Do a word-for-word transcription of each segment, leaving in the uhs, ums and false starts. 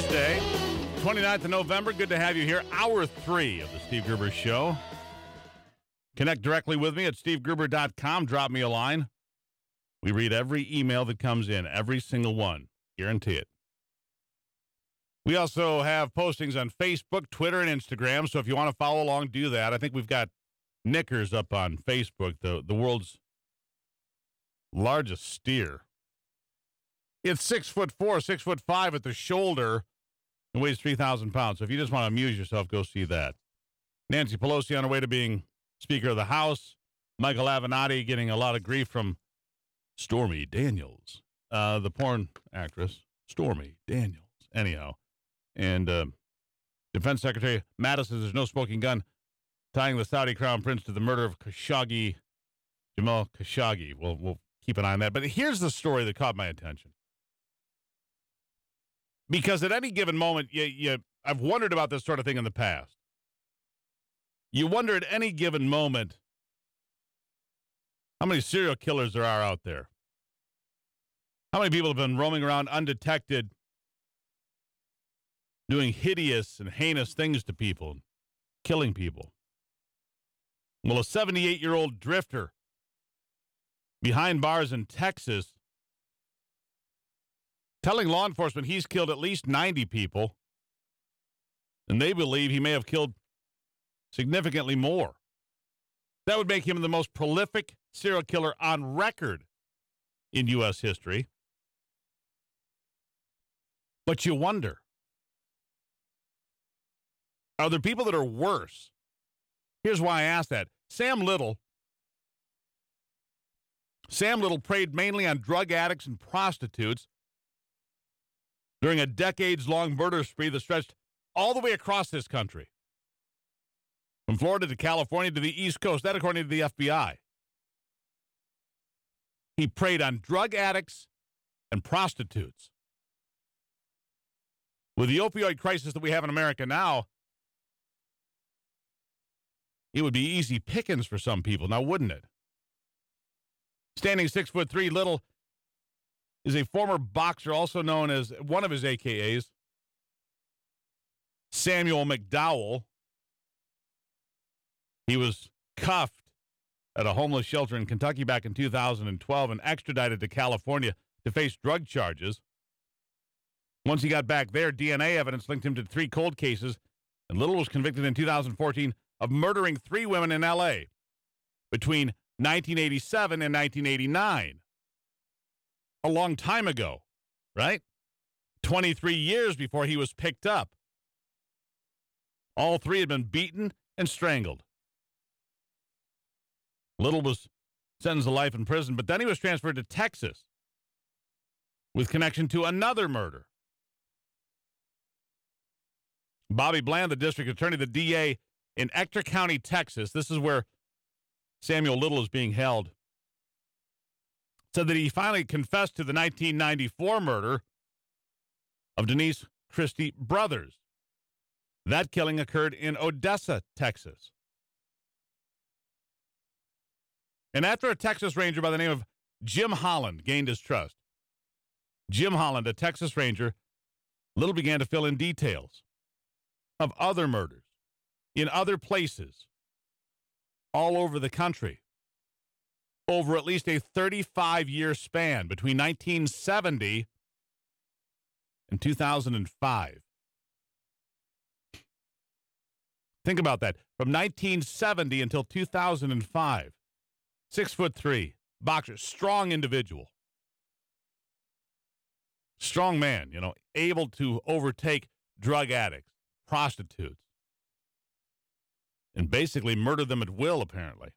Wednesday, twenty-ninth of November. Good to have you here. Hour three of the Steve Gruber Show. Connect directly with me at steve gruber dot com. Drop me a line. We read every email that comes in, every single one. Guarantee it. We also have postings on Facebook, Twitter, and Instagram. So if you want to follow along, do that. I think we've got Knickers up on Facebook, the, the world's largest steer. It's six foot four, six foot five at the shoulder, and weighs three thousand pounds. So if you just want to amuse yourself, go see that. Nancy Pelosi on her way to being Speaker of the House. Michael Avenatti getting a lot of grief from Stormy Daniels, uh, the porn actress, Stormy Daniels. Anyhow, and uh, Defense Secretary Mattis says there's no smoking gun tying the Saudi crown prince to the murder of Khashoggi, Jamal Khashoggi. We'll, we'll keep an eye on that. But here's the story that caught my attention. Because at any given moment, you, you, I've wondered about this sort of thing in the past. You wonder at any given moment how many serial killers there are out there. How many people have been roaming around undetected, doing hideous and heinous things to people, killing people. Well, a seventy-eight-year-old drifter behind bars in Texas telling law enforcement he's killed at least ninety people, and they believe he may have killed significantly more. That would make him the most prolific serial killer on record in U S history. But you wonder, are there people that are worse? Here's why I ask that. Sam Little, Sam Little preyed mainly on drug addicts and prostitutes during a decades-long murder spree that stretched all the way across this country, from Florida to California to the East Coast, that according to the F B I. He preyed on drug addicts and prostitutes. With the opioid crisis that we have in America now, it would be easy pickings for some people, now wouldn't it? Standing six foot three, Little is a former boxer, also known as one of his A K As, Samuel McDowell. He was cuffed at a homeless shelter in Kentucky back in two thousand twelve and extradited to California to face drug charges. Once he got back there, D N A evidence linked him to three cold cases, and Little was convicted in two thousand fourteen of murdering three women in L A between nineteen eighty-seven and nineteen eighty-nine. A long time ago, right? twenty-three years before he was picked up. All three had been beaten and strangled. Little was sentenced to life in prison, but then he was transferred to Texas with connection to another murder. Bobby Bland, the district attorney, the D A in Ector County, Texas, this is where Samuel Little is being held, said that he finally confessed to the nineteen ninety-four murder of Denise Christie Brothers. That killing occurred in Odessa, Texas. And after a Texas Ranger by the name of Jim Holland gained his trust, Jim Holland, a Texas Ranger, Little began to fill in details of other murders in other places all over the country over at least a thirty-five-year span between nineteen seventy and two thousand five. Think about that. From nineteen seventy until two thousand five. Six foot three, boxer, strong individual. Strong man, you know, able to overtake drug addicts, prostitutes, and basically murder them at will, apparently.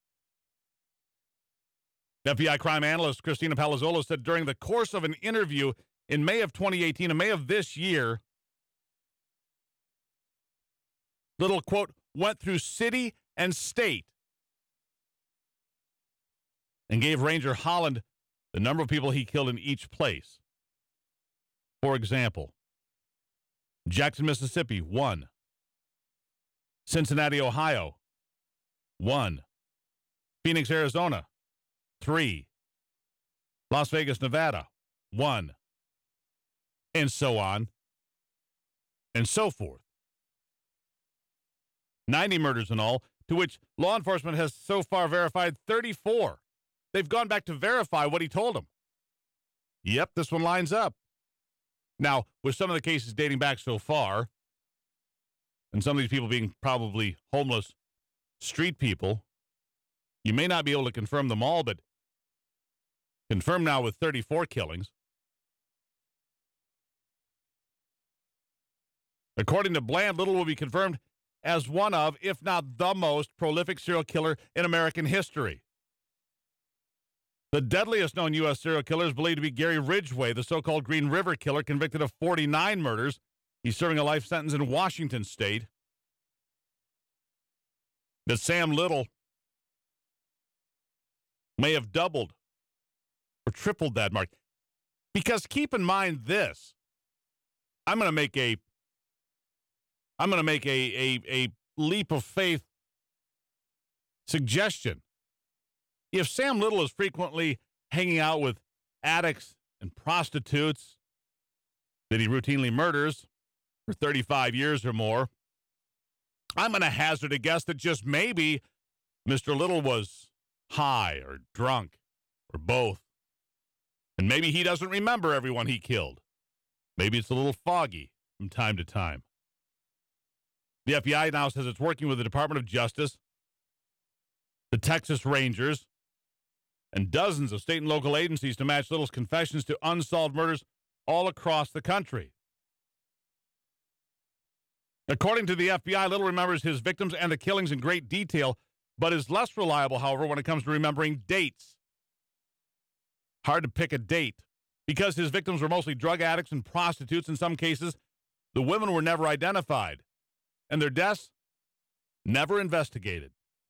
F B I crime analyst Christina Palazzolo said during the course of an interview in May of twenty eighteen and May of this year, Little, quote, went through city and state and gave Ranger Holland the number of people he killed in each place. For example, Jackson, Mississippi, one. Cincinnati, Ohio, one. Phoenix, Arizona, three. Las Vegas, Nevada, one. And so on and so forth. ninety murders in all, to which law enforcement has so far verified thirty-four. They've gone back to verify what he told them. Yep, this one lines up. Now, with some of the cases dating back so far, and some of these people being probably homeless street people, you may not be able to confirm them all, but confirm now with thirty-four killings. According to Bland, Little will be confirmed as one of, if not the most, prolific serial killer in American history. The deadliest known U S serial killer is believed to be Gary Ridgway, the so-called Green River Killer, convicted of forty-nine murders. He's serving a life sentence in Washington State. That Sam Little may have doubled or tripled that mark. Because keep in mind this. I'm going to make a I'm going to make a, a, a leap of faith suggestion. If Sam Little is frequently hanging out with addicts and prostitutes that he routinely murders for thirty-five years or more, I'm going to hazard a guess that just maybe Mister Little was high or drunk or both. And maybe he doesn't remember everyone he killed. Maybe it's a little foggy from time to time. The F B I now says it's working with the Department of Justice, the Texas Rangers, and dozens of state and local agencies to match Little's confessions to unsolved murders all across the country. According to the F B I, Little remembers his victims and the killings in great detail, but is less reliable, however, when it comes to remembering dates. Hard to pick a date. Because his victims were mostly drug addicts and prostitutes in some cases, the women were never identified, and their deaths never investigated.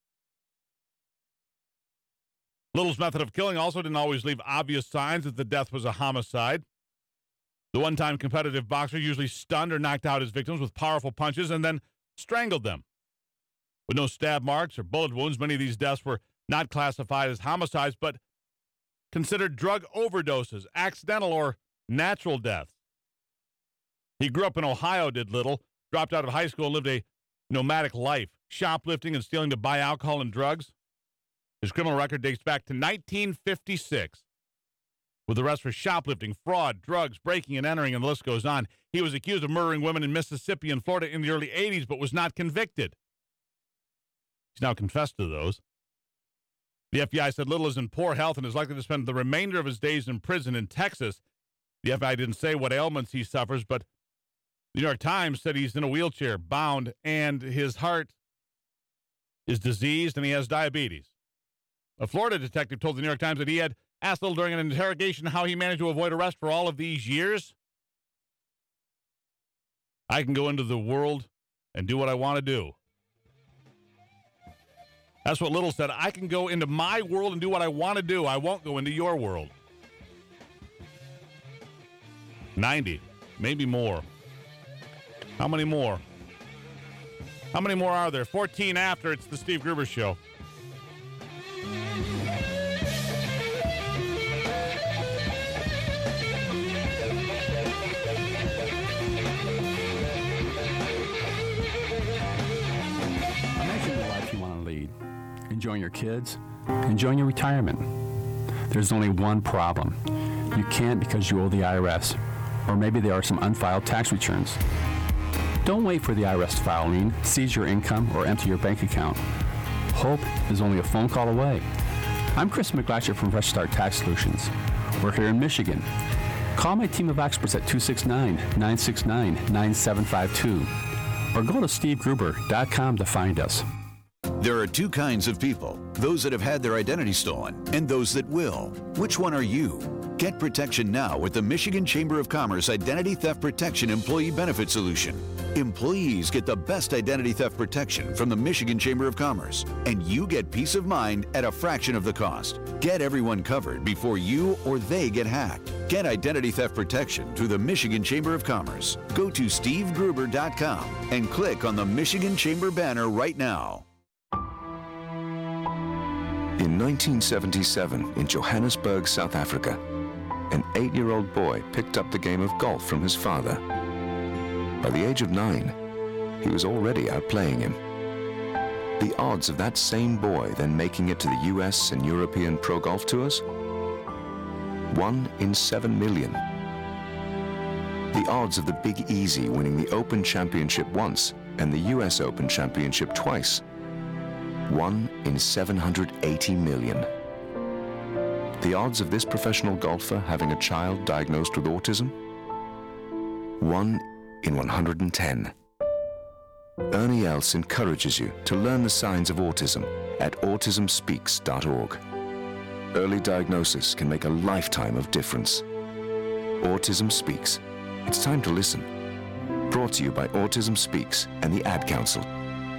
Little's method of killing also didn't always leave obvious signs that the death was a homicide. The one-time competitive boxer usually stunned or knocked out his victims with powerful punches and then strangled them. With no stab marks or bullet wounds, many of these deaths were not classified as homicides, but considered drug overdoses, accidental or natural deaths. He grew up in Ohio, did Little, dropped out of high school and lived a nomadic life, shoplifting and stealing to buy alcohol and drugs. His criminal record dates back to nineteen fifty-six, with arrests for shoplifting, fraud, drugs, breaking and entering, and the list goes on. He was accused of murdering women in Mississippi and Florida in the early eighties, but was not convicted. He's now confessed to those. The F B I said Little is in poor health and is likely to spend the remainder of his days in prison in Texas. The F B I didn't say what ailments he suffers, but the New York Times said he's in a wheelchair, bound, and his heart is diseased and he has diabetes. A Florida detective told the New York Times that he had asked Little during an interrogation how he managed to avoid arrest for all of these years. I can go into the world and do what I want to do. That's what Little said. I can go into my world and do what I want to do. I won't go into your world. ninety, maybe more. How many more? How many more are there? fourteen after. It's the Steve Gruber Show. Imagine the life you want to lead. Enjoying your kids, enjoying your retirement. There's only one problem. You can't because you owe the I R S, or maybe there are some unfiled tax returns. Don't wait for the I R S to file a lien, seize your income, or empty your bank account. Hope is only a phone call away. I'm Chris McGlatcher from Fresh Start Tax Solutions. We're here in Michigan. Call my team of experts at two six nine, nine six nine, nine seven five two or go to steve gruber dot com to find us. There are two kinds of people, those that have had their identity stolen and those that will. Which one are you? Get protection now with the Michigan Chamber of Commerce Identity Theft Protection Employee Benefit Solution. Employees get the best identity theft protection from the Michigan Chamber of Commerce, and you get peace of mind at a fraction of the cost. Get everyone covered before you or they get hacked. Get identity theft protection through the Michigan Chamber of Commerce. Go to steve gruber dot com and click on the Michigan Chamber banner right now. In nineteen seventy-seven, in Johannesburg, South Africa, an eight-year-old boy picked up the game of golf from his father. By the age of nine, he was already outplaying him. The odds of that same boy then making it to the U S and European Pro Golf Tours? One in seven million. The odds of the Big Easy winning the Open Championship once and the U S Open Championship twice? One in seven hundred eighty million. The odds of this professional golfer having a child diagnosed with autism? One in one hundred ten. Ernie Els encourages you to learn the signs of autism at autism speaks dot org. Early diagnosis can make a lifetime of difference. Autism Speaks. It's time to listen. Brought to you by Autism Speaks and the Ad Council.